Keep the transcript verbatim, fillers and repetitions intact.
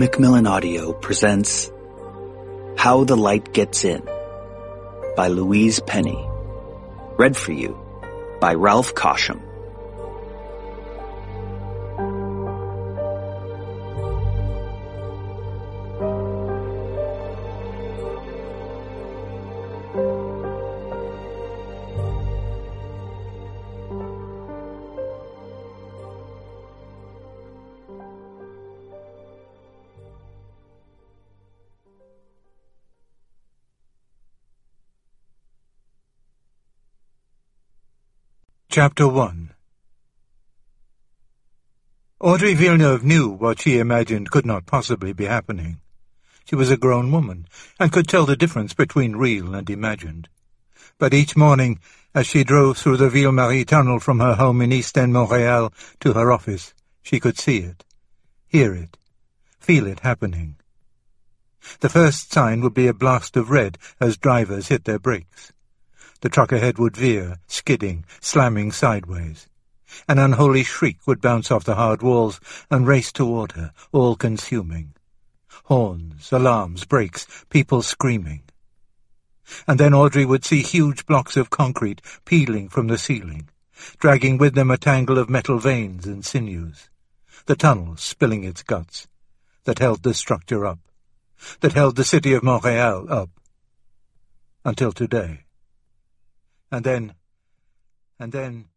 Macmillan Audio presents How the Light Gets In by Louise Penny. Read for you by Ralph Cosham. Chapter one. Audrey Villeneuve knew what she imagined could not possibly be happening. She was a grown woman, and could tell the difference between real and imagined. But each morning, as she drove through the Ville-Marie tunnel from her home in East End, Montreal, to her office, she could see it, hear it, feel it happening. The first sign would be a blast of red as drivers hit their brakes. The truck ahead would veer, skidding, slamming sideways. An unholy shriek would bounce off the hard walls and race toward her, all-consuming. Horns, alarms, brakes, people screaming. And then Audrey would see huge blocks of concrete peeling from the ceiling, dragging with them a tangle of metal veins and sinews. The tunnel spilling its guts, that held the structure up, that held the city of Montreal up. Until today. And then, and then...